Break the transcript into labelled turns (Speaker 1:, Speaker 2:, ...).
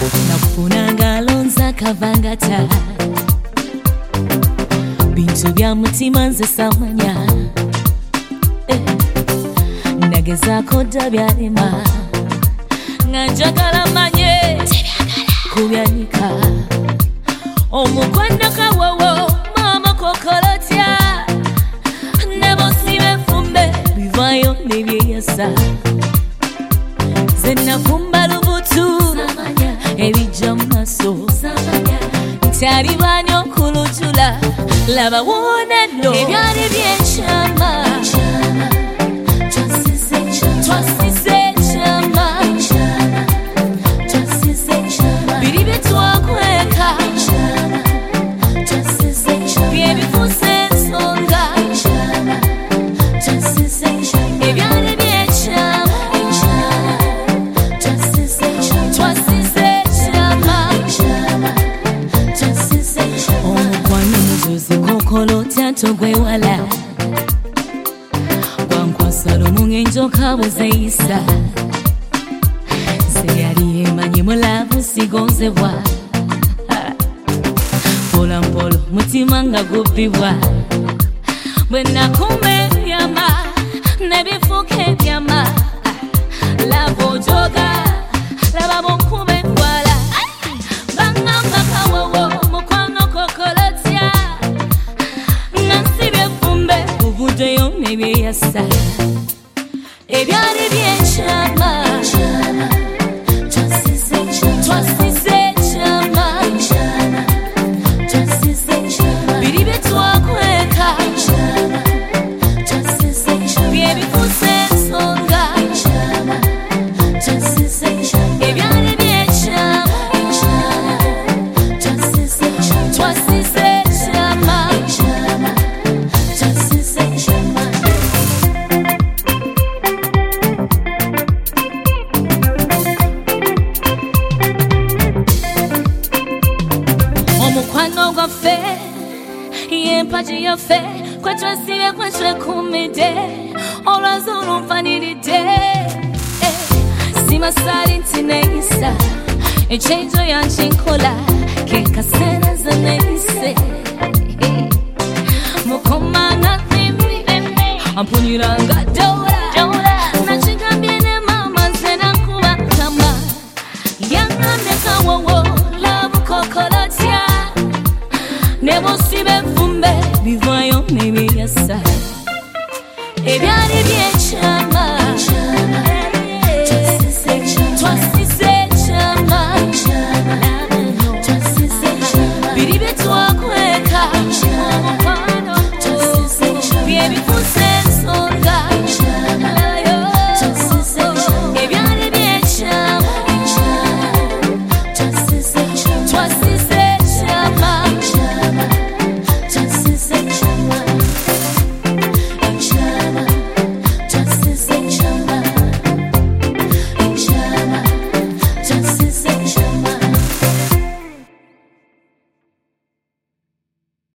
Speaker 1: nafunanga lonza kavangata bintu bya mutima nze samanya nagezako dabyalima nganjagala manye kubyanika omukwano kawowo mama kokolotya nebosibe fumbe bivayo nebyeyasa zenafumba lubutu ebijja mumaso ntyali bani okulujula laba woneddo ebyali byenkyama twasize ekyama biri byetwakweka byebifuusa ensonga ebyali byenkyama twasize ekyama omukwano muzuzi kokolotya togwewala gwankwasala omungenjoka bwezeyisa seyali yemanye mulavu sigonzebwa mpolampola mutima nga gubbibwa bwe nakuma ebyama nebifuuka ebyama lava ojoga laba bonkuba enkwala bangamba kawowo mukwano kokolotya nga nsibye fumbe buvuddeyo nebyeyasa ebyali byenkyama twasize ekyama biri byetwakweka byebifuusa ensonga ebyali byenkyama twasize ekyama omukwano gwaffe yempaji yaffe kwetwesibe kwetwekumidde olwazuulu nfaniridde simasali nti neyisa ekyenjo yankinkola kekaseera ze neyise mukomanga thimbi ampunyiranga